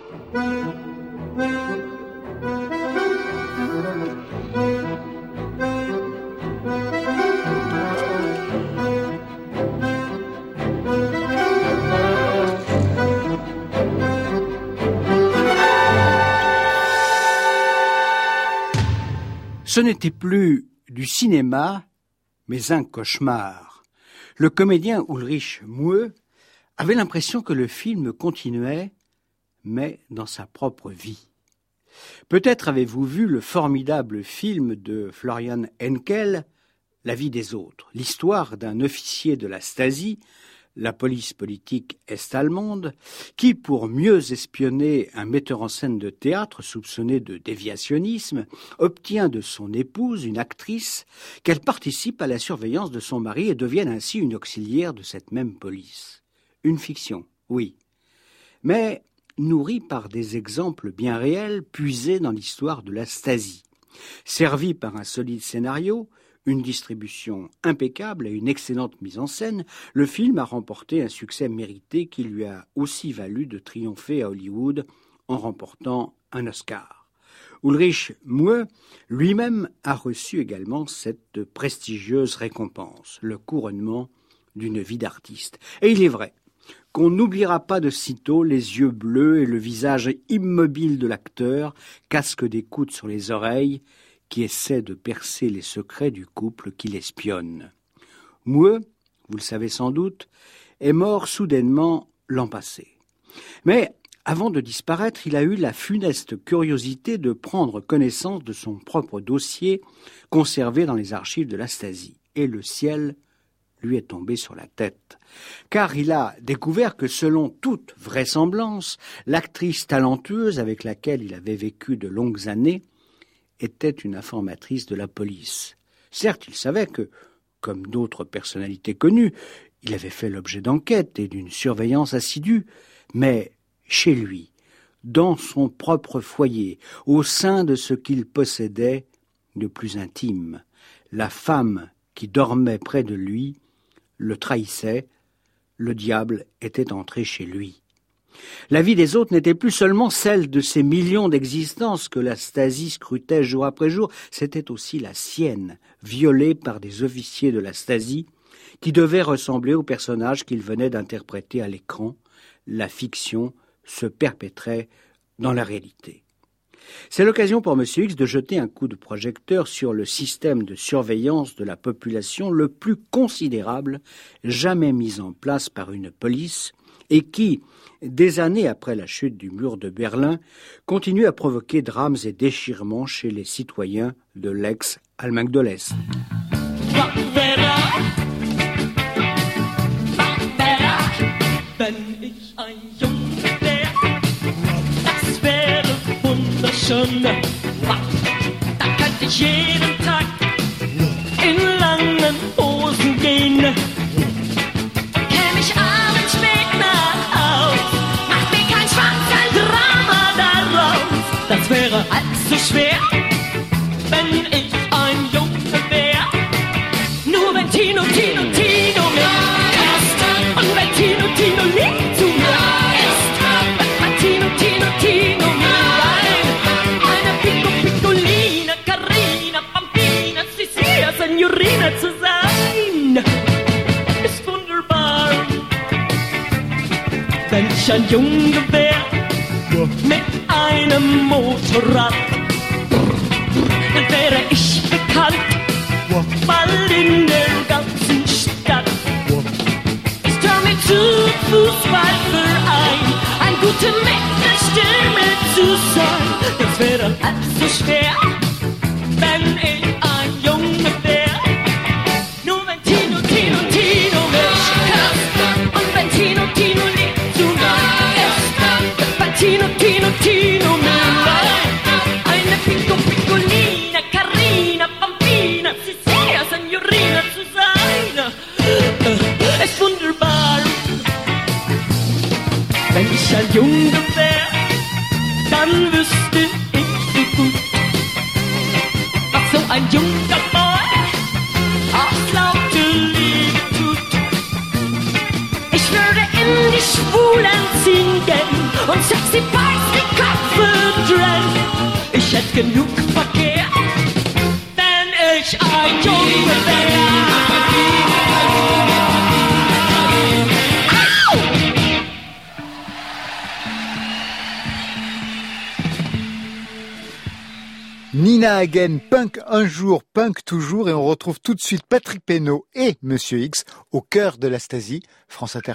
Ce n'était plus du cinéma, mais un cauchemar. Le comédien Ulrich Muhe avait l'impression que le film continuait, mais dans sa propre vie. Peut-être avez-vous vu le formidable film de Florian Henkel, La vie des autres, l'histoire d'un officier de la Stasi, la police politique est-allemande, qui, pour mieux espionner un metteur en scène de théâtre soupçonné de déviationnisme, obtient de son épouse, une actrice, qu'elle participe à la surveillance de son mari et devienne ainsi une auxiliaire de cette même police. Une fiction, oui, mais nourrie par des exemples bien réels puisés dans l'histoire de la Stasi. Servi par un solide scénario, une distribution impeccable et une excellente mise en scène, le film a remporté un succès mérité qui lui a aussi valu de triompher à Hollywood en remportant un Oscar. Ulrich Muhe lui-même a reçu également cette prestigieuse récompense, le couronnement d'une vie d'artiste. Et il est vrai qu'on n'oubliera pas de sitôt les yeux bleus et le visage immobile de l'acteur, casque d'écoute sur les oreilles, qui essaie de percer les secrets du couple qui l'espionne. Muhe, vous le savez sans doute, est mort soudainement l'an passé. Mais avant de disparaître, il a eu la funeste curiosité de prendre connaissance de son propre dossier conservé dans les archives de la Stasi. Et le ciel lui est tombé sur la tête. Car il a découvert que selon toute vraisemblance, l'actrice talentueuse avec laquelle il avait vécu de longues années était une informatrice de la police. Certes, il savait que, comme d'autres personnalités connues, il avait fait l'objet d'enquêtes et d'une surveillance assidue, mais chez lui, dans son propre foyer, au sein de ce qu'il possédait de plus intime, la femme qui dormait près de lui le trahissait, le diable était entré chez lui. La vie des autres n'était plus seulement celle de ces millions d'existences que la Stasi scrutait jour après jour, c'était aussi la sienne, violée par des officiers de la Stasi, qui devaient ressembler aux personnages qu'il venait d'interpréter à l'écran. La fiction se perpétrait dans la réalité. C'est l'occasion pour M. X de jeter un coup de projecteur sur le système de surveillance de la population le plus considérable jamais mis en place par une police et qui, des années après la chute du mur de Berlin, continue à provoquer drames et déchirements chez les citoyens de l'ex-Allemagne de l'Est. Schon, da könnte ich jeden Tag in langen Hosen gehen. Käm ich abends spät nach Haus, macht mir kein Schwanz ein Drama daraus. Das wäre allzu schwer, wenn ich ein Junge wär. Nur wenn Tino mich hasst und wenn Tino lieb zu mir ist, wenn Tino mir Signorina zu sein, ist wunderbar. Wenn ich ein Junge wär, mit einem Motorrad, dann wäre ich bekannt, bald in der ganzen Stadt. Ich trau mir zu, Fußballverein, ein guter Mittelstimme zu sein. Das wäre allzu schwer, wenn ich ein Junge wär. Nur wenn Tino mich hasst und wenn Tino lieb zu mir ist, wenn Tino mir leid. Eine Piccolina, Carina, Bambina, Cecilia, Signorina zu sein, ist wunderbar. Wenn ich ein Junge wär, dann wüsste ich so gut, was so ein junger Boy aus lauter Liebe tut. Ich würde in die Schwulen ziehen und sexy Boys genug Verkehr, denn ich ein Junge wär. Nina Hagen, punk un jour, punk toujours, et on retrouve tout de suite Patrick Pénaud et Monsieur X au cœur de la Stasi, France Inter+.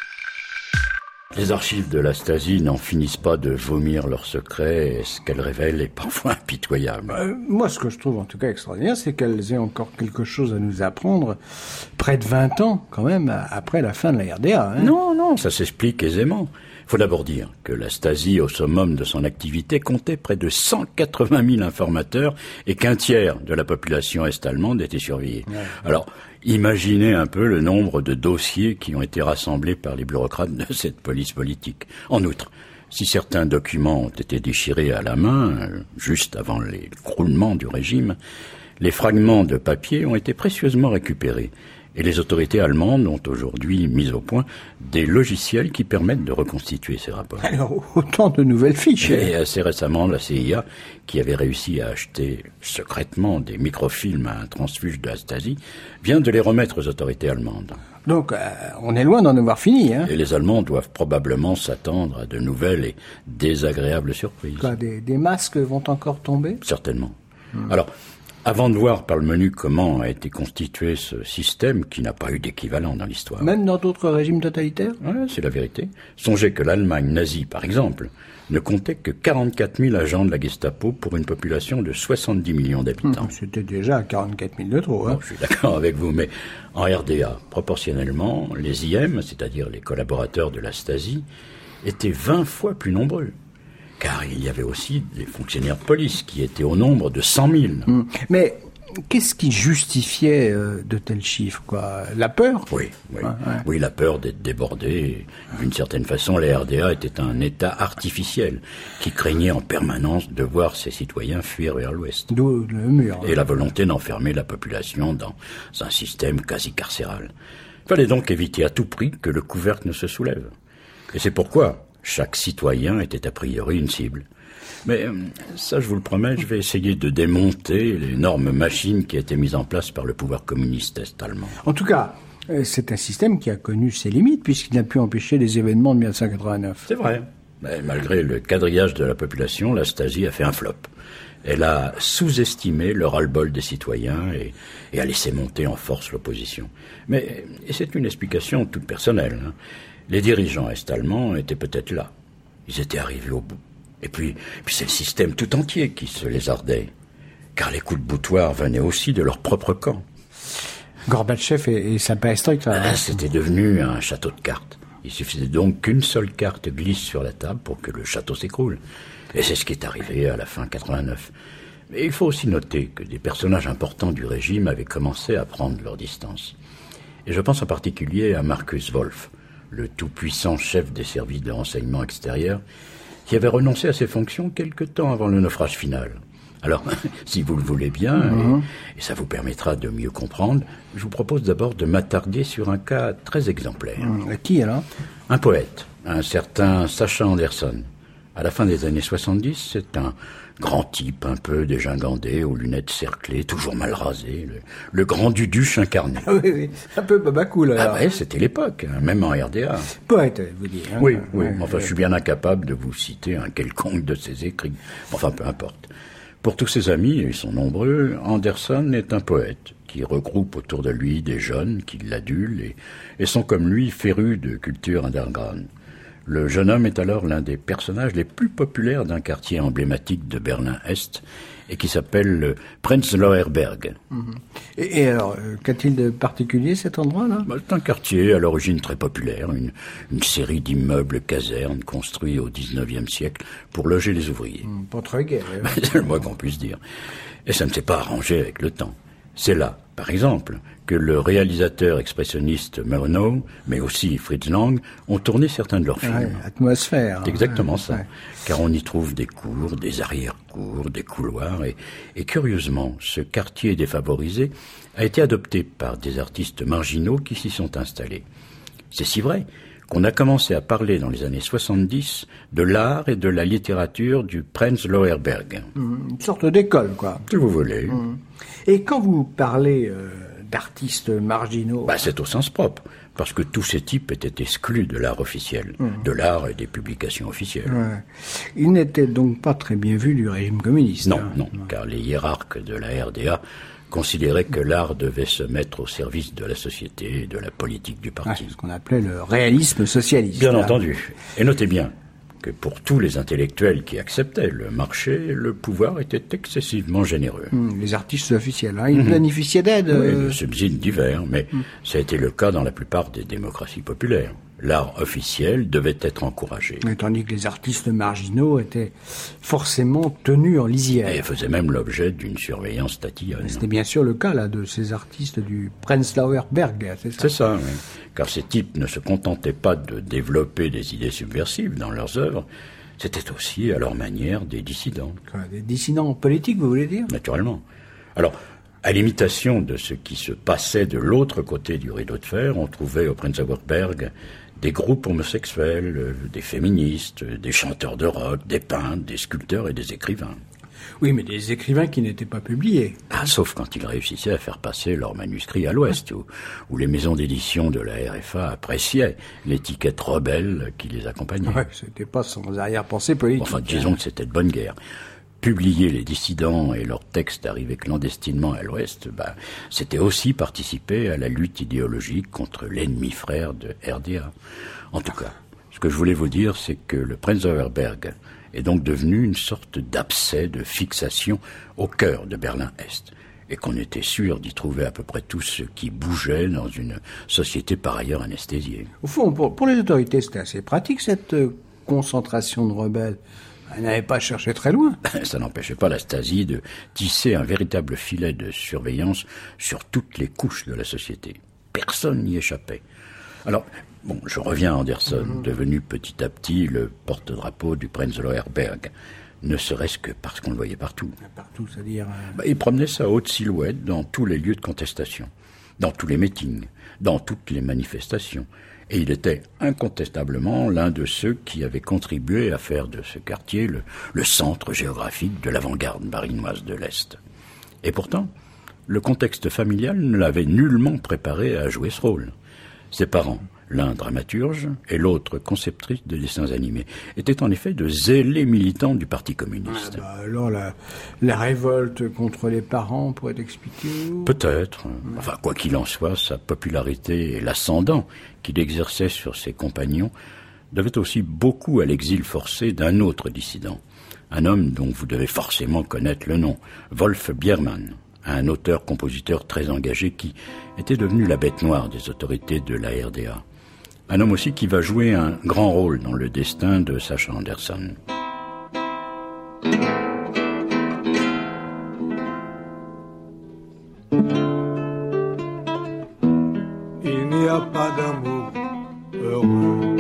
Les archives de la Stasi n'en finissent pas de vomir leurs secrets, et ce qu'elles révèlent est parfois impitoyable. Moi, ce que je trouve en tout cas extraordinaire, c'est qu'elles aient encore quelque chose à nous apprendre près de 20 ans, quand même, après la fin de la RDA. Hein. Non, ça s'explique aisément. Il faut d'abord dire que la Stasi, au summum de son activité, comptait près de 180 000 informateurs et qu'un tiers de la population est-allemande était surveillée. Ouais. Alors, imaginez un peu le nombre de dossiers qui ont été rassemblés par les bureaucrates de cette police politique. En outre, si certains documents ont été déchirés à la main, juste avant l'écroulement du régime, les fragments de papier ont été précieusement récupérés. Et les autorités allemandes ont aujourd'hui mis au point des logiciels qui permettent de reconstituer ces rapports. Alors, autant de nouvelles fiches. Et assez récemment, la CIA, qui avait réussi à acheter secrètement des microfilms à un transfuge de la Stasi, vient de les remettre aux autorités allemandes. Donc, on est loin d'en avoir fini. Hein. Et les Allemands doivent probablement s'attendre à de nouvelles et désagréables surprises. Quoi, des masques vont encore tomber ? Certainement. Alors, avant de voir par le menu comment a été constitué ce système qui n'a pas eu d'équivalent dans l'histoire. Même dans d'autres régimes totalitaires ? Ouais, c'est la vérité. Songez que l'Allemagne nazie, par exemple, ne comptait que 44 000 agents de la Gestapo pour une population de 70 millions d'habitants. C'était déjà 44 000 de trop. Hein. Bon, je suis d'accord avec vous, mais en RDA, proportionnellement, les IM, c'est-à-dire les collaborateurs de la Stasi, étaient 20 fois plus nombreux. Car il y avait aussi des fonctionnaires de police qui étaient au nombre de 100 000. Mais qu'est-ce qui justifiait de tels chiffres, quoi ? La peur ? Oui, la peur d'être débordé. D'une certaine façon, la RDA était un État artificiel qui craignait en permanence de voir ses citoyens fuir vers l'Ouest. D'où le mur. Et la volonté d'enfermer la population dans un système quasi carcéral. Il fallait donc éviter à tout prix que le couvercle ne se soulève. Et c'est pourquoi chaque citoyen était a priori une cible. Mais ça, je vous le promets, je vais essayer de démonter l'énorme machine qui a été mise en place par le pouvoir communiste est-allemand. En tout cas, c'est un système qui a connu ses limites puisqu'il n'a pu empêcher les événements de 1989. C'est vrai. Mais malgré le quadrillage de la population, la Stasi a fait un flop. Elle a sous-estimé le ras-le-bol des citoyens et a laissé monter en force l'opposition. Mais et c'est une explication toute personnelle, hein. Les dirigeants est-allemands étaient peut-être là. Ils étaient arrivés au bout. Et puis c'est le système tout entier qui se lézardait. Car les coups de boutoir venaient aussi de leur propre camp. Gorbatchev et sa perestroïka. C'était devenu un château de cartes. Il suffisait donc qu'une seule carte glisse sur la table pour que le château s'écroule. Et c'est ce qui est arrivé à la fin 89. Mais il faut aussi noter que des personnages importants du régime avaient commencé à prendre leur distance. Et je pense en particulier à Markus Wolf, le tout-puissant chef des services de renseignement extérieur, qui avait renoncé à ses fonctions quelque temps avant le naufrage final. Alors, si vous le voulez bien, et ça vous permettra de mieux comprendre, je vous propose d'abord de m'attarder sur un cas très exemplaire. Qui alors ? Un poète, un certain Sacha Anderson. À la fin des années 70, c'est un grand type un peu dégingandé, aux lunettes cerclées, toujours mal rasé, le grand Duduche incarné. Oui, un peu babacool alors. Ah ouais, c'était l'époque, hein, même en RDA. Poète, vous dites. Hein. Oui, enfin je suis bien incapable de vous citer un quelconque de ses écrits. Enfin, peu importe. Pour tous ses amis, et ils sont nombreux, Anderson est un poète qui regroupe autour de lui des jeunes qui l'adulent et sont comme lui férus de culture underground. Le jeune homme est alors l'un des personnages les plus populaires d'un quartier emblématique de Berlin-Est et qui s'appelle le Prenzlauer Berg. Et alors, qu'a-t-il de particulier cet endroit-là ? C'est un quartier à l'origine très populaire, une série d'immeubles casernes construits au XIXe siècle pour loger les ouvriers. Pas très gai. C'est le moins qu'on puisse dire. Et ça ne s'est pas arrangé avec le temps. C'est là, par exemple, que le réalisateur expressionniste Murnau, mais aussi Fritz Lang, ont tourné certains de leurs films. Ouais, atmosphère. C'est exactement ça. Ouais. Car on y trouve des cours, des arrière-cours, des couloirs. Et curieusement, ce quartier défavorisé a été adopté par des artistes marginaux qui s'y sont installés. C'est si vrai qu'on a commencé à parler dans les années 70 de l'art et de la littérature du Prenzlauer Berg. Une sorte d'école, quoi. Si vous voulez. Et quand vous parlez d'artistes marginaux... C'est au sens propre, parce que tous ces types étaient exclus de l'art officiel, de l'art et des publications officielles. Ouais. Ils n'étaient donc pas très bien vus du régime communiste. Non, car les hiérarques de la RDA considéraient que l'art devait se mettre au service de la société et de la politique du parti. Ce qu'on appelait le réalisme socialiste. Bien entendu. Et notez bien que pour tous les intellectuels qui acceptaient le marché, le pouvoir était excessivement généreux. Les artistes officiels, ils bénéficiaient d'aides. Oui, de subsides divers, mais ça a été le cas dans la plupart des démocraties populaires. L'art officiel devait être encouragé. Mais tandis que les artistes marginaux étaient forcément tenus en lisière. Et faisaient même l'objet d'une surveillance tatillonne. C'était bien sûr le cas là de ces artistes du Prenzlauer Berg, c'est ça? C'est ça, oui. Car ces types ne se contentaient pas de développer des idées subversives dans leurs œuvres, c'était aussi, à leur manière, des dissidents. Des dissidents politiques, vous voulez dire? Naturellement. Alors, à l'imitation de ce qui se passait de l'autre côté du rideau de fer, on trouvait au Prenzlauer Berg des groupes homosexuels, des féministes, des chanteurs de rock, des peintres, des sculpteurs et des écrivains. Oui, mais des écrivains qui n'étaient pas publiés. Sauf quand ils réussissaient à faire passer leurs manuscrits à l'Ouest, où les maisons d'édition de la RFA appréciaient l'étiquette rebelle qui les accompagnait. Ouais, c'était pas sans arrière-pensée politique. Enfin, disons que c'était de bonne guerre. Publier les dissidents et leurs textes arrivés clandestinement à l'Ouest, c'était aussi participer à la lutte idéologique contre l'ennemi frère de RDA. En tout cas, ce que je voulais vous dire, c'est que le Prenzlauer Berg est donc devenu une sorte d'abcès de fixation au cœur de Berlin-Est, et qu'on était sûr d'y trouver à peu près tout ce qui bougeait dans une société par ailleurs anesthésiée. Au fond, pour les autorités, c'était assez pratique, cette concentration de rebelles. Elle n'avait pas cherché très loin. Ça n'empêchait pas la Stasi de tisser un véritable filet de surveillance sur toutes les couches de la société. Personne n'y échappait. Alors, je reviens à Anderson, devenu petit à petit le porte-drapeau du Prenzlauer Berg. Ne serait-ce que parce qu'on le voyait partout. Partout, c'est-à-dire... Il promenait sa haute silhouette dans tous les lieux de contestation, dans tous les meetings, dans toutes les manifestations. Et il était incontestablement l'un de ceux qui avaient contribué à faire de ce quartier le centre géographique de l'avant-garde berlinoise de l'Est. Et pourtant, le contexte familial ne l'avait nullement préparé à jouer ce rôle. Ses parents, l'un dramaturge et l'autre conceptrice de dessins animés, étaient en effet de zélés militants du Parti communiste. Alors la révolte contre les parents pourrait expliquer... Peut-être. Enfin, quoi qu'il en soit, sa popularité et l'ascendant qu'il exerçait sur ses compagnons devaient aussi beaucoup à l'exil forcé d'un autre dissident, un homme dont vous devez forcément connaître le nom, Wolf Biermann, un auteur-compositeur très engagé qui était devenu la bête noire des autorités de la RDA. Un homme aussi qui va jouer un grand rôle dans le destin de Sacha Anderson. Il n'y a pas d'amour heureux.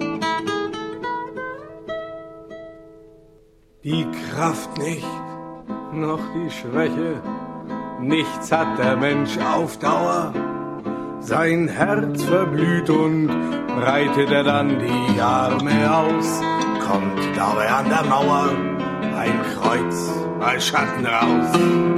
Die Kraft nicht, noch die Schwäche. Nichts hat der Mensch auf Dauer. Sein Herz verblüht und breitet er dann die Arme aus. Kommt dabei an der Mauer ein Kreuz als Schatten raus.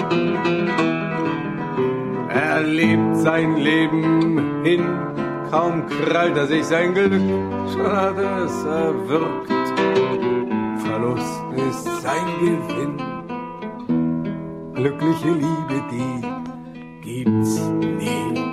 Er lebt sein Leben hin, kaum krallt er sich sein Glück, schon hat er es erwürgt. Verlust ist sein Gewinn. Glückliche Liebe, die gibt's nie.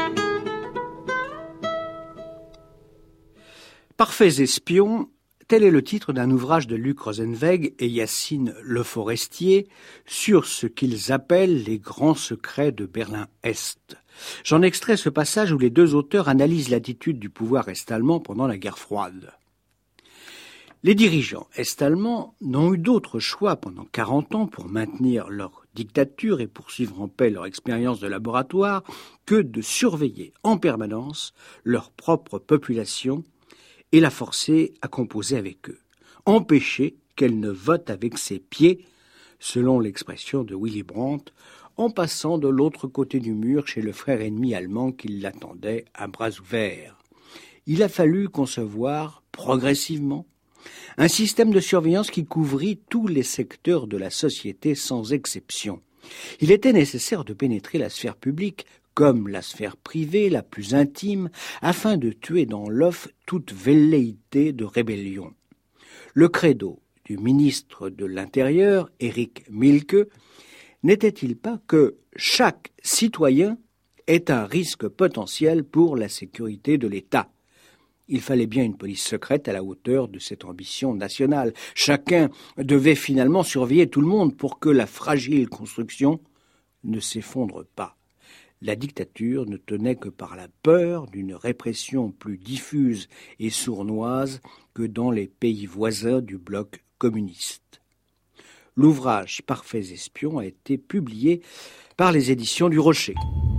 Parfaits espions, tel est le titre d'un ouvrage de Luc Rosenweg et Yacine Le Forestier sur ce qu'ils appellent les grands secrets de Berlin-Est. J'en extrais ce passage où les deux auteurs analysent l'attitude du pouvoir est-allemand pendant la guerre froide. Les dirigeants est-allemands n'ont eu d'autre choix pendant 40 ans pour maintenir leur dictature et poursuivre en paix leur expérience de laboratoire que de surveiller en permanence leur propre population et la forcer à composer avec eux, empêcher qu'elle ne vote avec ses pieds, selon l'expression de Willy Brandt, en passant de l'autre côté du mur chez le frère ennemi allemand qui l'attendait à bras ouverts. il a fallu concevoir progressivement un système de surveillance qui couvrit tous les secteurs de la société sans exception. Il était nécessaire de pénétrer la sphère publique comme la sphère privée la plus intime, afin de tuer dans l'œuf toute velléité de rébellion. Le credo du ministre de l'Intérieur, Éric Mielke, n'était-il pas que chaque citoyen est un risque potentiel pour la sécurité de l'État? Il fallait bien une police secrète à la hauteur de cette ambition nationale. Chacun devait finalement surveiller tout le monde pour que la fragile construction ne s'effondre pas. La dictature ne tenait que par la peur d'une répression plus diffuse et sournoise que dans les pays voisins du bloc communiste. L'ouvrage Parfaits espions a été publié par les éditions du Rocher.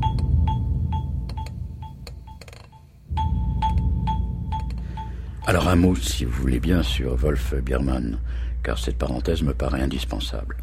Alors un mot, si vous voulez bien, sur Wolf Biermann, car cette parenthèse me paraît indispensable.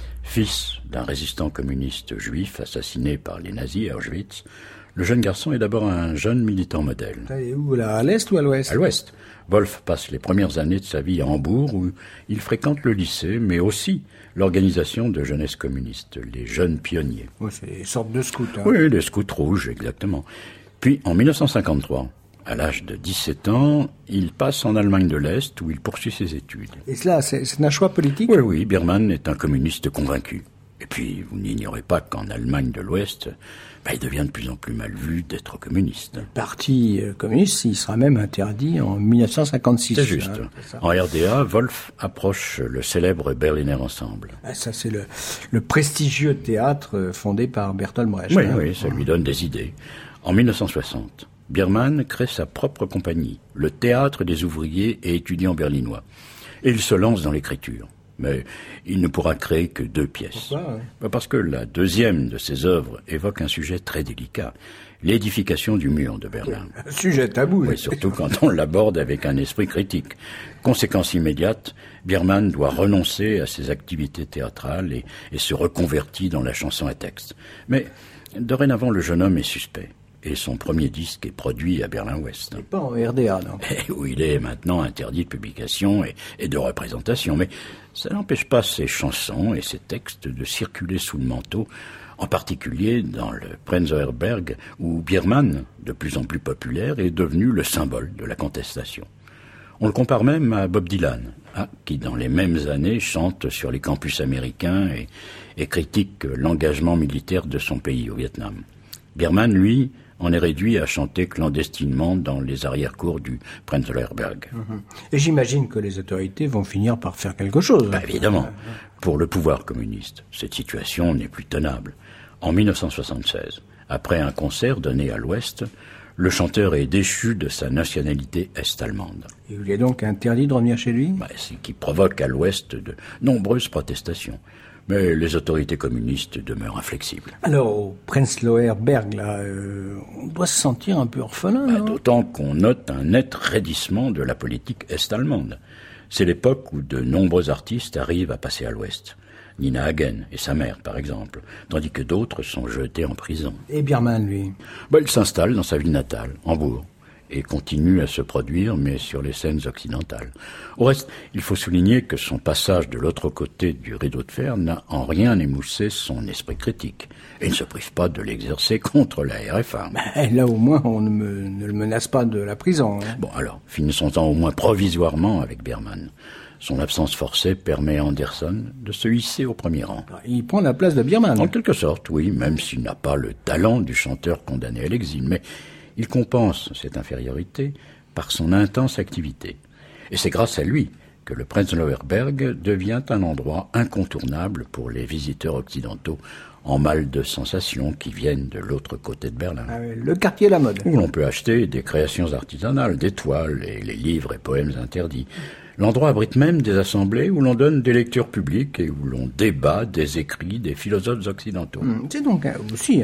Fils d'un résistant communiste juif assassiné par les nazis à Auschwitz, le jeune garçon est d'abord un jeune militant modèle. Et où, là, à l'Est ou à l'Ouest? À l'Ouest. Wolf passe les premières années de sa vie à Hambourg, où il fréquente le lycée, mais aussi l'organisation de jeunesse communiste, les Jeunes Pionniers. Oui, c'est une sorte de scouts. Hein. Oui, les scouts rouges, exactement. Puis, en 1953, à l'âge de 17 ans, il passe en Allemagne de l'Est, où il poursuit ses études. Et cela, c'est un choix politique? Oui, Biermann est un communiste convaincu. Et puis, vous n'ignorez pas qu'en Allemagne de l'Ouest, il devient de plus en plus mal vu d'être communiste. Le parti communiste, il sera même interdit en 1956. C'est juste. C'est en RDA, Wolf approche le célèbre Berliner Ensemble. Ça, c'est le prestigieux théâtre fondé par Bertolt Brecht. Oui, ça lui donne des idées. En 1960, Biermann crée sa propre compagnie, le Théâtre des ouvriers et étudiants berlinois. Et il se lance dans l'écriture. Mais il ne pourra créer que 2 pièces. Pourquoi? Parce que la deuxième de ses œuvres évoque un sujet très délicat, l'édification du mur de Berlin. Un sujet tabou. Oui, surtout quand on l'aborde avec un esprit critique. Conséquence immédiate, Biermann doit renoncer à ses activités théâtrales et se reconvertit dans la chanson à texte. Mais dorénavant, le jeune homme est suspect. Et son premier disque est produit à Berlin-Ouest. Et pas en RDA, non? Où il est maintenant interdit de publication et de représentation. Mais ça n'empêche pas ses chansons et ses textes de circuler sous le manteau, en particulier dans le Prenzlauer Berg, où Biermann, de plus en plus populaire, est devenu le symbole de la contestation. On le compare même à Bob Dylan, qui dans les mêmes années chante sur les campus américains et critique l'engagement militaire de son pays au Vietnam. Biermann, lui, en est réduit à chanter clandestinement dans les arrière-cours du Prenzlauer Berg. Et j'imagine que les autorités vont finir par faire quelque chose. Évidemment. Pour le pouvoir communiste, cette situation n'est plus tenable. En 1976, après un concert donné à l'Ouest, le chanteur est déchu de sa nationalité est-allemande. Et il est donc interdit de revenir chez lui? Ce qui provoque à l'Ouest de nombreuses protestations. Mais les autorités communistes demeurent inflexibles. Alors, au Prenzlauer Berg, là, on doit se sentir un peu orphelin, non? D'autant qu'on note un net raidissement de la politique est-allemande. C'est l'époque où de nombreux artistes arrivent à passer à l'Ouest. Nina Hagen et sa mère, par exemple, tandis que d'autres sont jetés en prison. Et Biermann, lui? Il s'installe dans sa ville natale, Hambourg, et continue à se produire, mais sur les scènes occidentales. Au reste, il faut souligner que son passage de l'autre côté du rideau de fer n'a en rien émoussé son esprit critique, et ne se prive pas de l'exercer contre la RFA. Là, au moins, on ne le menace pas de la prison. Hein. Alors, finissons-en au moins provisoirement avec Biermann. Son absence forcée permet à Anderson de se hisser au premier rang. Il prend la place de Biermann. En quelque sorte, oui, même s'il n'a pas le talent du chanteur condamné à l'exil, mais il compense cette infériorité par son intense activité. Et c'est grâce à lui que le Prenzlauer Berg devient un endroit incontournable pour les visiteurs occidentaux en mal de sensations qui viennent de l'autre côté de Berlin. Le quartier La Mode. Où l'on peut acheter des créations artisanales, des toiles et les livres et poèmes interdits. L'endroit abrite même des assemblées où l'on donne des lectures publiques et où l'on débat des écrits des philosophes occidentaux. C'est donc aussi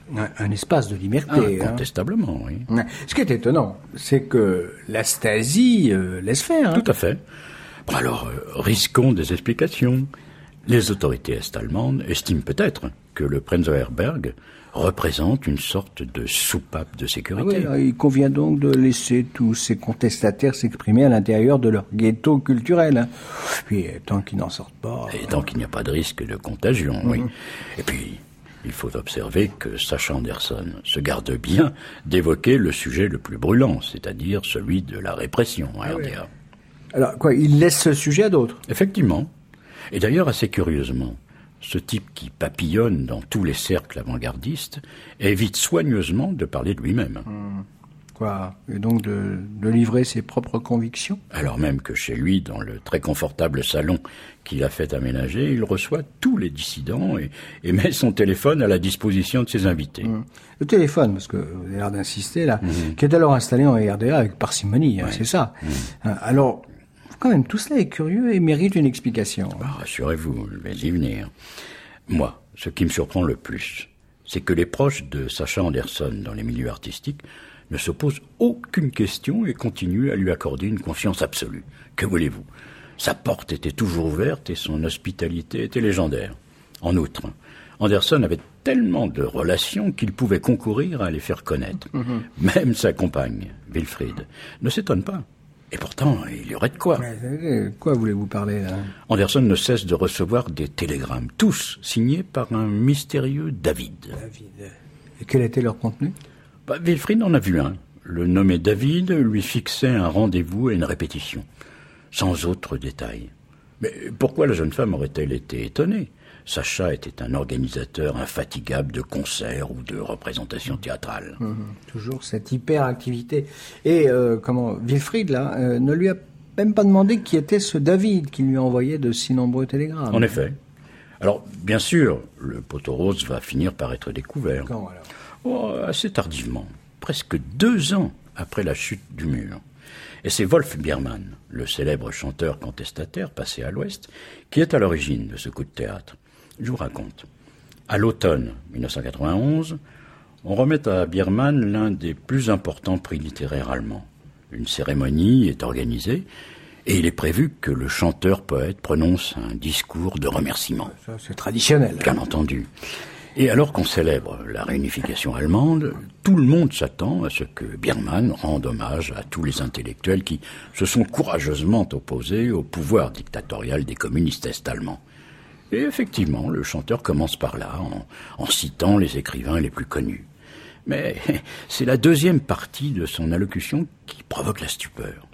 un espace de liberté. Incontestablement, oui. Ce qui est étonnant, c'est que la Stasi laisse faire. Tout à fait. Alors, risquons des explications. Les autorités est-allemandes estiment peut-être que le Prenzlauer-Berg représente une sorte de soupape de sécurité. Ah oui, il convient donc de laisser tous ces contestataires s'exprimer à l'intérieur de leur ghetto culturel. Hein. Puis, tant qu'ils n'en sortent pas... Et tant qu'il n'y a pas de risque de contagion, oui. Et puis, il faut observer que Sacha Anderson se garde bien d'évoquer le sujet le plus brûlant, c'est-à-dire celui de la répression à RDA. Alors, quoi, il laisse ce sujet à d'autres? Effectivement. Et d'ailleurs, assez curieusement, ce type qui papillonne dans tous les cercles avant-gardistes évite soigneusement de parler de lui-même. Quoi? Et donc de livrer ses propres convictions? Alors même que chez lui, dans le très confortable salon qu'il a fait aménager, il reçoit tous les dissidents et met son téléphone à la disposition de ses invités. Le téléphone, parce que vous avez l'air d'insister là, qui est alors installé en RDA avec parcimonie, c'est ça. Alors, quand même, tout cela est curieux et mérite une explication. Rassurez-vous, je vais y venir. Moi, ce qui me surprend le plus, c'est que les proches de Sacha Anderson dans les milieux artistiques ne se posent aucune question et continuent à lui accorder une confiance absolue. Que voulez-vous? Sa porte était toujours ouverte et son hospitalité était légendaire. En outre, Anderson avait tellement de relations qu'il pouvait concourir à les faire connaître. Même sa compagne, Wilfried, ne s'étonne pas. Et pourtant, il y aurait de quoi. Quoi voulez-vous parler, là? Anderson ne cesse de recevoir des télégrammes, tous signés par un mystérieux David. Et quel était leur contenu? Wilfried en a vu un. Le nommé David lui fixait un rendez-vous et une répétition, sans autre détail. Mais pourquoi la jeune femme aurait-elle été étonnée? Sacha était un organisateur infatigable de concerts ou de représentations théâtrales. Toujours cette hyperactivité. Et Wilfried, là, ne lui a même pas demandé qui était ce David qui lui a envoyé de si nombreux télégrammes. En effet. Alors, bien sûr, le poteau rose va finir par être découvert. Quand, alors? Assez tardivement, presque 2 ans après la chute du mur. Et c'est Wolf Biermann, le célèbre chanteur contestataire passé à l'Ouest, qui est à l'origine de ce coup de théâtre. Je vous raconte. À l'automne 1991, on remet à Biermann l'un des plus importants prix littéraires allemands. Une cérémonie est organisée et il est prévu que le chanteur-poète prononce un discours de remerciement. Ça, c'est traditionnel. Bien entendu. Et alors qu'on célèbre la réunification allemande, tout le monde s'attend à ce que Biermann rende hommage à tous les intellectuels qui se sont courageusement opposés au pouvoir dictatorial des communistes est-allemands. Et effectivement, le chanteur commence par là, en citant les écrivains les plus connus. Mais c'est la deuxième partie de son allocution qui provoque la stupeur.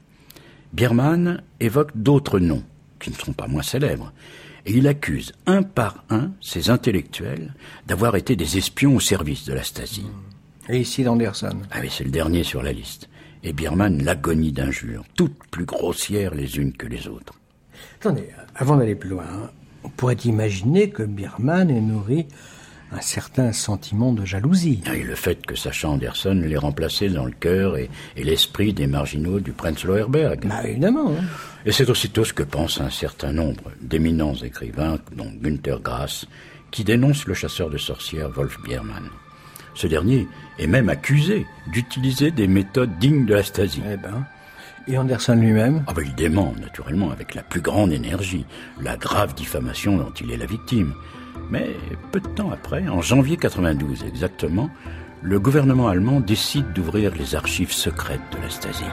Biermann évoque d'autres noms, qui ne sont pas moins célèbres, et il accuse un par un ces intellectuels d'avoir été des espions au service de la Stasi. Et ici d'Anderson. Ah oui, c'est le dernier sur la liste. Et Biermann l'agonie d'injures, toutes plus grossières les unes que les autres. Attendez, avant d'aller plus loin, on pourrait imaginer que Biermann ait nourri un certain sentiment de jalousie. Et le fait que Sacha Anderson l'ait remplacé dans le cœur et l'esprit des marginaux du Prenzlauer-Berg. Évidemment. Hein. Et c'est aussitôt ce que pense un certain nombre d'éminents écrivains, dont Günter Grass, qui dénoncent le chasseur de sorcières Wolf Biermann. Ce dernier est même accusé d'utiliser des méthodes dignes de la Stasi. Et Anderson lui-même? Il dément, naturellement, avec la plus grande énergie, la grave diffamation dont il est la victime. Mais peu de temps après, en janvier 92 exactement, le gouvernement allemand décide d'ouvrir les archives secrètes de la Stasi.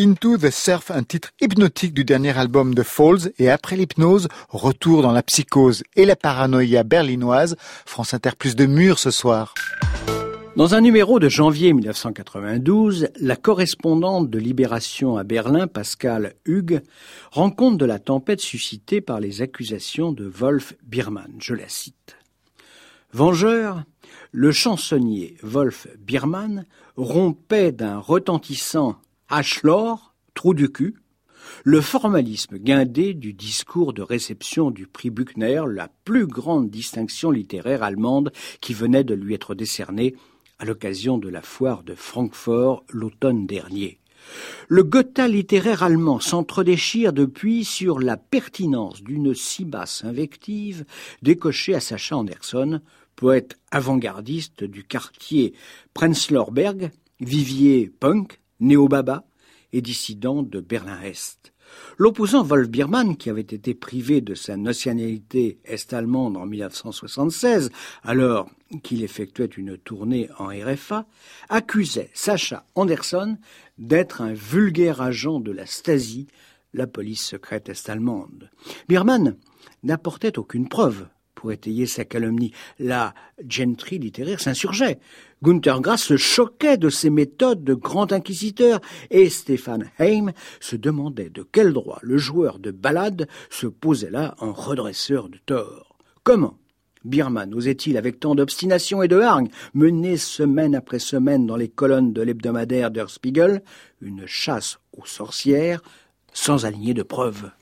Into the Surf, un titre hypnotique du dernier album de Falls, et après l'hypnose, retour dans la psychose et la paranoïa berlinoise. France Inter, plus de murs ce soir. Dans un numéro de janvier 1992, la correspondante de Libération à Berlin, Pascale Hugues, rend compte de la tempête suscitée par les accusations de Wolf Biermann. Je la cite. Vengeur, le chansonnier Wolf Biermann rompait d'un retentissant H-Lor, trou du cul, le formalisme guindé du discours de réception du prix Buchner, la plus grande distinction littéraire allemande qui venait de lui être décernée à l'occasion de la foire de Francfort l'automne dernier. Le Gotha littéraire allemand s'entredéchire depuis sur la pertinence d'une si basse invective décochée à Sacha Anderson, poète avant-gardiste du quartier Prenzlauer Berg, vivier punk, néo-baba et dissident de Berlin-Est. L'opposant Wolf Biermann, qui avait été privé de sa nationalité est-allemande en 1976, alors qu'il effectuait une tournée en RFA, accusait Sacha Anderson d'être un vulgaire agent de la Stasi, la police secrète est-allemande. Biermann n'apportait aucune preuve pour étayer sa calomnie. La gentry littéraire s'insurgeait. Günter Grass se choquait de ses méthodes de grand inquisiteur et Stefan Heym se demandait de quel droit le joueur de ballade se posait là en redresseur de tort. Comment Biermann osait-il avec tant d'obstination et de hargne mener semaine après semaine dans les colonnes de l'hebdomadaire Der Spiegel une chasse aux sorcières sans aligner de preuves?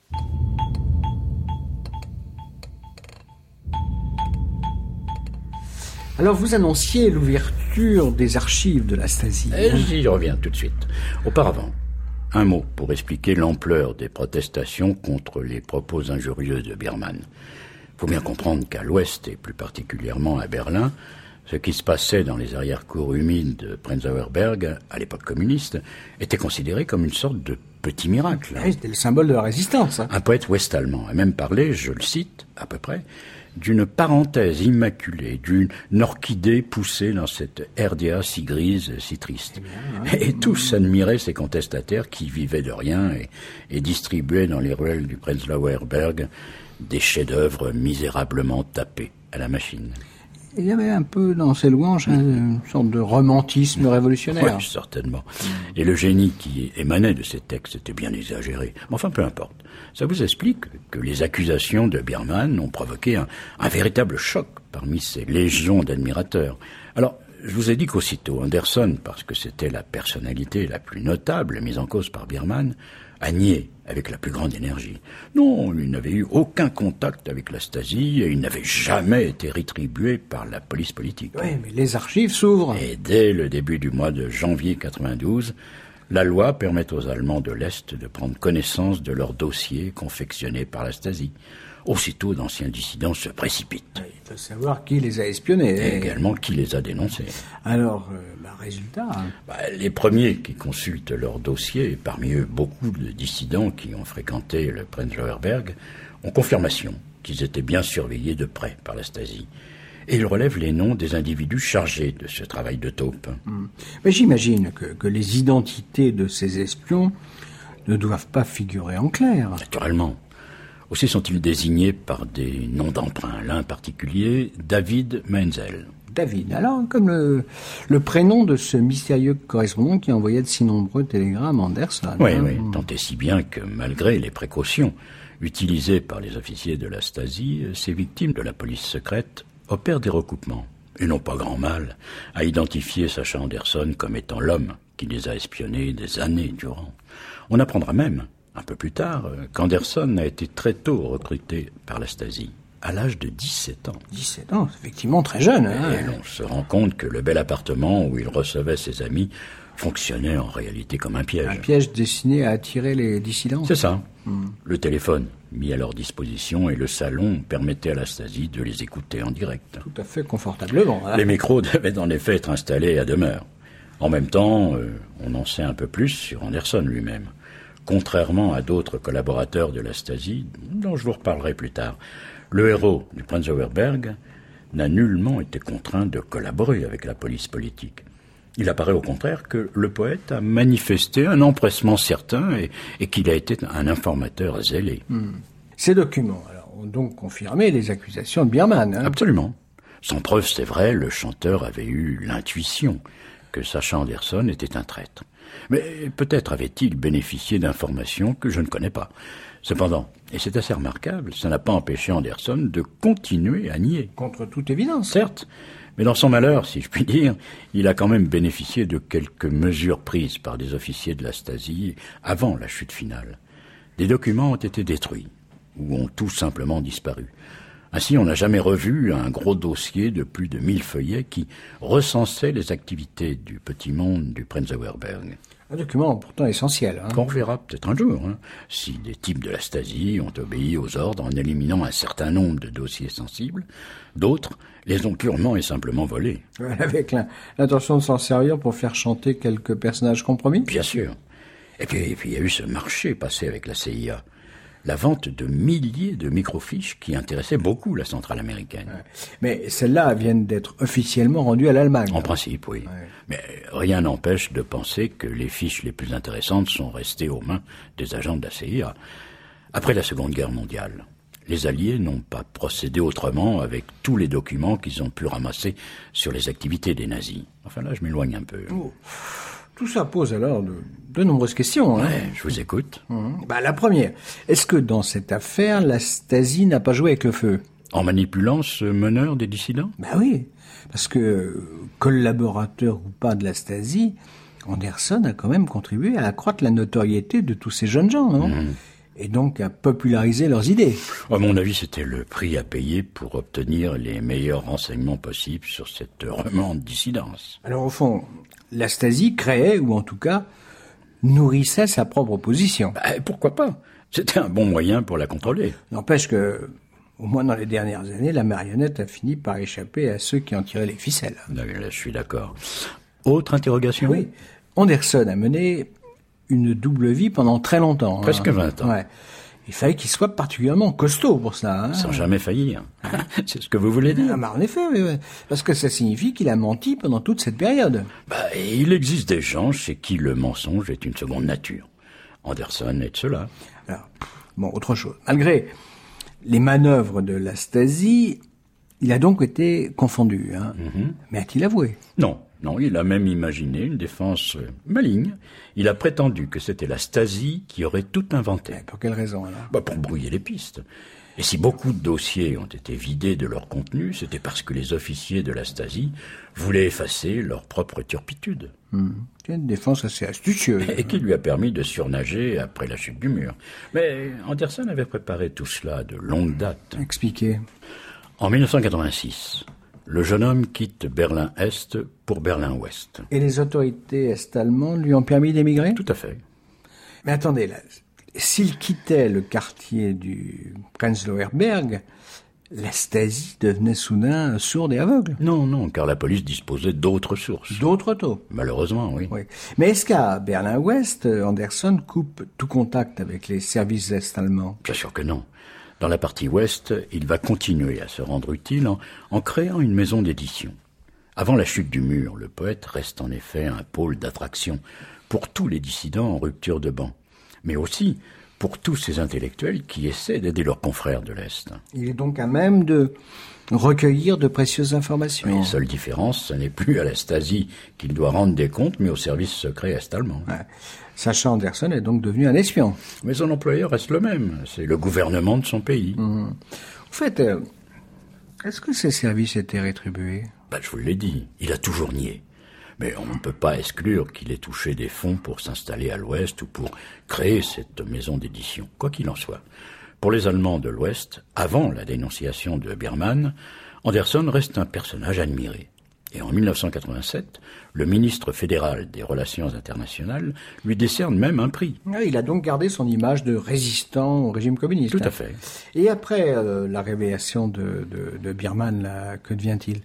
Alors vous annonciez l'ouverture des archives de la Stasi. J'y reviens tout de suite. Auparavant, un mot pour expliquer l'ampleur des protestations contre les propos injurieux de Biermann. Il faut bien comprendre qu'à l'ouest, et plus particulièrement à Berlin, ce qui se passait dans les arrière-cours humides de Prenzlauer Berg, à l'époque communiste, était considéré comme une sorte de petit miracle. Oui, c'était le symbole de la résistance. Un poète ouest-allemand a même parlé, je le cite à peu près, d'une parenthèse immaculée, d'une orchidée poussée dans cette RDA si grise, si triste. Et tous admiraient ces contestataires qui vivaient de rien et distribuaient dans les ruelles du Prenzlauer Berg des chefs-d'œuvre misérablement tapés à la machine. Il y avait un peu dans ces louanges une sorte de romantisme révolutionnaire. Oui, certainement. Et le génie qui émanait de ces textes était bien exagéré. Mais enfin, peu importe. Ça vous explique que les accusations de Biermann ont provoqué un véritable choc parmi ces légions d'admirateurs. Alors, je vous ai dit qu'aussitôt, Anderson, parce que c'était la personnalité la plus notable mise en cause par Biermann, a nié avec la plus grande énergie. Non, il n'avait eu aucun contact avec la Stasi et il n'avait jamais été rétribué par la police politique. Oui, mais les archives s'ouvrent. Et dès le début du mois de janvier 92, la loi permet aux Allemands de l'Est de prendre connaissance de leurs dossiers confectionnés par la Stasi. Aussitôt, d'anciens dissidents se précipitent. Il faut savoir qui les a espionnés. Et également qui les a dénoncés. Alors, résultat... les premiers qui consultent leurs dossiers, et parmi eux beaucoup de dissidents qui ont fréquenté le Prenzlauer Berg, ont confirmation qu'ils étaient bien surveillés de près par la Stasi. Et ils relèvent les noms des individus chargés de ce travail de taupe. Mais j'imagine que les identités de ces espions ne doivent pas figurer en clair. Naturellement. Aussi sont-ils désignés par des noms d'emprunt. L'un en particulier, David Menzel. David, alors comme le prénom de ce mystérieux correspondant qui envoyait de si nombreux télégrammes à Anderson. Oui, tant et si bien que malgré les précautions utilisées par les officiers de la Stasi, ces victimes de la police secrète opèrent des recoupements. Et n'ont pas grand mal à identifier Sacha Anderson comme étant l'homme qui les a espionnés des années durant. On apprendra même, un peu plus tard, qu'Anderson a été très tôt recruté par la Stasi, à l'âge de 17 ans. 17 ans, c'est effectivement très jeune. Et l'on se rend compte que le bel appartement où il recevait ses amis fonctionnait en réalité comme un piège. Un piège destiné à attirer les dissidents. C'est ça. Le téléphone mis à leur disposition et le salon permettaient à la Stasi de les écouter en direct. Tout à fait confortablement. Les micros devaient en effet être installés à demeure. En même temps, on en sait un peu plus sur Anderson lui-même. Contrairement à d'autres collaborateurs de la Stasi, dont je vous reparlerai plus tard, le héros du Prenzlauer Berg n'a nullement été contraint de collaborer avec la police politique. Il apparaît au contraire que le poète a manifesté un empressement certain et qu'il a été un informateur zélé. Ces documents ont donc confirmé les accusations de Biermann. Absolument. Sans preuve, c'est vrai, le chanteur avait eu l'intuition que Sacha Anderson était un traître. Mais peut-être avait-il bénéficié d'informations que je ne connais pas. Cependant, et c'est assez remarquable, ça n'a pas empêché Anderson de continuer à nier. Contre toute évidence. Certes, mais dans son malheur, si je puis dire, il a quand même bénéficié de quelques mesures prises par des officiers de la Stasi avant la chute finale. Des documents ont été détruits, ou ont tout simplement disparu. Ainsi, on n'a jamais revu un gros dossier de plus de 1000 feuillets qui recensait les activités du petit monde du Prenzlauer Berg. Un document pourtant essentiel. Qu'on verra peut-être un jour, si des types de la Stasi ont obéi aux ordres en éliminant un certain nombre de dossiers sensibles, d'autres les ont purement et simplement volés. Avec l'intention de s'en servir pour faire chanter quelques personnages compromis. Bien sûr. Et puis il y a eu ce marché passé avec la CIA. La vente de milliers de microfiches qui intéressaient beaucoup la centrale américaine. Ouais. Mais celles-là viennent d'être officiellement rendues à l'Allemagne. En principe, oui. Ouais. Mais rien n'empêche de penser que les fiches les plus intéressantes sont restées aux mains des agents de la CIA. Après la Seconde Guerre mondiale, les Alliés n'ont pas procédé autrement avec tous les documents qu'ils ont pu ramasser sur les activités des nazis. Enfin là, je m'éloigne un peu. Oh. Tout ça pose alors de nombreuses questions. Ouais, je vous écoute. La première, est-ce que dans cette affaire, la Stasi n'a pas joué avec le feu? En manipulant ce meneur des dissidents? Oui, parce que collaborateur ou pas de la Stasi, Anderson a quand même contribué à accroître la notoriété de tous ces jeunes gens, non? Et donc à populariser leurs idées. À mon avis, c'était le prix à payer pour obtenir les meilleurs renseignements possibles sur cette remuante dissidence. Alors au fond, la Stasi créait, ou en tout cas, nourrissait sa propre opposition. Pourquoi pas? C'était un bon moyen pour la contrôler. N'empêche que, au moins dans les dernières années, la marionnette a fini par échapper à ceux qui en tiraient les ficelles. Là, je suis d'accord. Autre interrogation? Oui. Anderson a mené une double vie pendant très longtemps. Presque 20 ans. Ouais. Il fallait qu'il soit particulièrement costaud pour ça. Sans jamais faillir. C'est ce que vous voulez dire? En effet, oui. Parce que ça signifie qu'il a menti pendant toute cette période. Et il existe des gens chez qui le mensonge est une seconde nature. Anderson est de cela. Alors, autre chose. Malgré les manœuvres de la Stasi, il a donc été confondu. Mais a-t-il avoué? Non, il a même imaginé une défense maligne. Il a prétendu que c'était la Stasi qui aurait tout inventé. Mais pour quelle raison, alors? Pour brouiller les pistes. Et si beaucoup de dossiers ont été vidés de leur contenu, c'était parce que les officiers de la Stasi voulaient effacer leur propre turpitude. C'est une défense assez astucieuse. Et qui lui a permis de surnager après la chute du mur. Mais Anderson avait préparé tout cela de longue date. Expliquez. En 1986, le jeune homme quitte Berlin-Est pour Berlin-Ouest. Et les autorités est-allemandes lui ont permis d'émigrer? Tout à fait. Mais attendez, là, s'il quittait le quartier du Prenzlauer Berg, la Stasi devenait soudain sourde et aveugle. Non, car la police disposait d'autres sources. D'autres taux. Malheureusement, oui. Mais est-ce qu'à Berlin-Ouest, Anderson coupe tout contact avec les services est-allemands? Bien sûr que non. Dans la partie ouest, il va continuer à se rendre utile en créant une maison d'édition. Avant la chute du mur, le poète reste en effet un pôle d'attraction pour tous les dissidents en rupture de banc, mais aussi pour tous ces intellectuels qui essaient d'aider leurs confrères de l'Est. Il est donc à même de recueillir de précieuses informations. La seule différence, ce n'est plus à la Stasi qu'il doit rendre des comptes, mais au service secret est-allemand. Sacha Anderson est donc devenu un espion. Mais son employeur reste le même, c'est le gouvernement de son pays. En fait, est-ce que ces services étaient rétribués? Je vous l'ai dit, il a toujours nié. Mais on ne peut pas exclure qu'il ait touché des fonds pour s'installer à l'Ouest ou pour créer cette maison d'édition, quoi qu'il en soit. Pour les Allemands de l'Ouest, avant la dénonciation de Biermann, Anderson reste un personnage admiré. Et en 1987, le ministre fédéral des Relations internationales lui décerne même un prix. Il a donc gardé son image de résistant au régime communiste. Tout à fait. Et après la révélation de Biermann, là, que devient-il?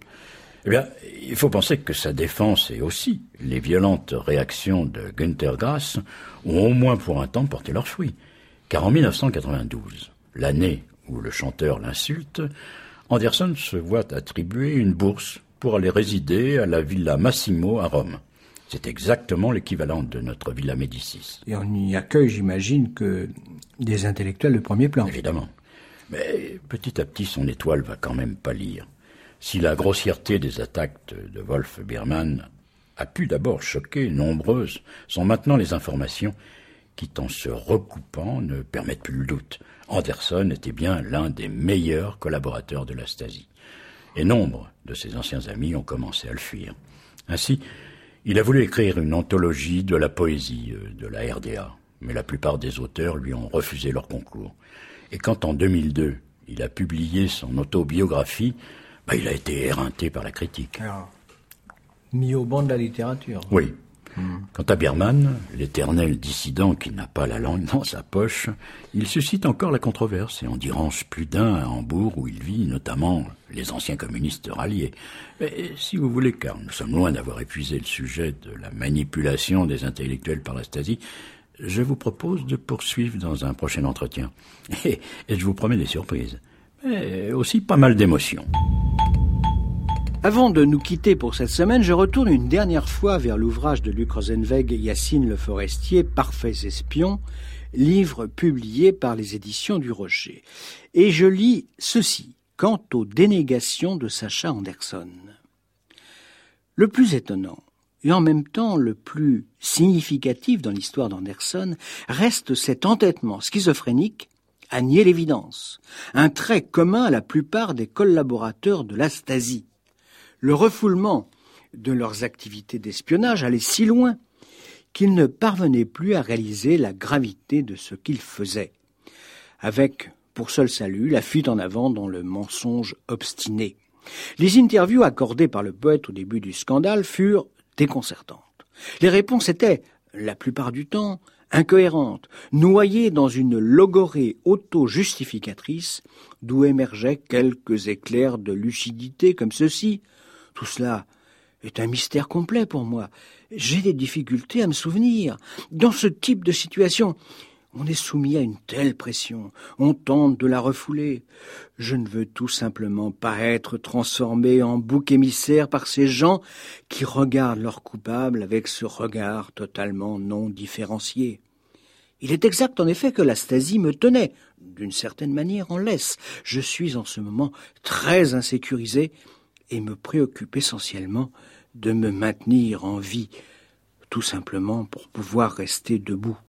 Il faut penser que sa défense et aussi les violentes réactions de Günter Grass ont au moins pour un temps porté leurs fruits. Car en 1992, l'année où le chanteur l'insulte, Anderson se voit attribuer une bourse pour aller résider à la Villa Massimo à Rome. C'est exactement l'équivalent de notre Villa Médicis. Et on y accueille, j'imagine, que des intellectuels de premier plan. Évidemment. Mais petit à petit, son étoile va quand même pâlir. Si la grossièreté des attaques de Wolf Biermann a pu d'abord choquer, nombreuses sont maintenant les informations qui, en se recoupant, ne permettent plus le doute. Anderson était bien l'un des meilleurs collaborateurs de la Stasi. Et nombre de ses anciens amis ont commencé à le fuir. Ainsi, il a voulu écrire une anthologie de la poésie de la RDA, mais la plupart des auteurs lui ont refusé leur concours. Et quand en 2002, il a publié son autobiographie, il a été éreinté par la critique. Alors, mis au banc de la littérature. Oui. Quant à Biermann, l'éternel dissident qui n'a pas la langue dans sa poche, il suscite encore la controverse et en dérange plus d'un à Hambourg où il vit, notamment les anciens communistes ralliés. Mais si vous voulez, car nous sommes loin d'avoir épuisé le sujet de la manipulation des intellectuels par la Stasi, je vous propose de poursuivre dans un prochain entretien. Et je vous promets des surprises, mais aussi pas mal d'émotions. Avant de nous quitter pour cette semaine, je retourne une dernière fois vers l'ouvrage de Luc Rosenweg et Yacine Le Forestier, Parfaits espions, livre publié par les éditions du Rocher. Et je lis ceci, quant aux dénégations de Sacha Anderson. Le plus étonnant, et en même temps le plus significatif dans l'histoire d'Anderson, reste cet entêtement schizophrénique à nier l'évidence, un trait commun à la plupart des collaborateurs de la Stasi. Le refoulement de leurs activités d'espionnage allait si loin qu'ils ne parvenaient plus à réaliser la gravité de ce qu'ils faisaient, avec pour seul salut la fuite en avant dans le mensonge obstiné. Les interviews accordées par le poète au début du scandale furent déconcertantes. Les réponses étaient, la plupart du temps, incohérentes, noyées dans une logorée auto-justificatrice d'où émergeaient quelques éclairs de lucidité comme ceci. Tout cela est un mystère complet pour moi. J'ai des difficultés à me souvenir. Dans ce type de situation, on est soumis à une telle pression. On tente de la refouler. Je ne veux tout simplement pas être transformé en bouc émissaire par ces gens qui regardent leurs coupables avec ce regard totalement non différencié. Il est exact en effet que la Stasi me tenait, d'une certaine manière, en laisse. Je suis en ce moment très insécurisé et me préoccupe essentiellement de me maintenir en vie, tout simplement pour pouvoir rester debout.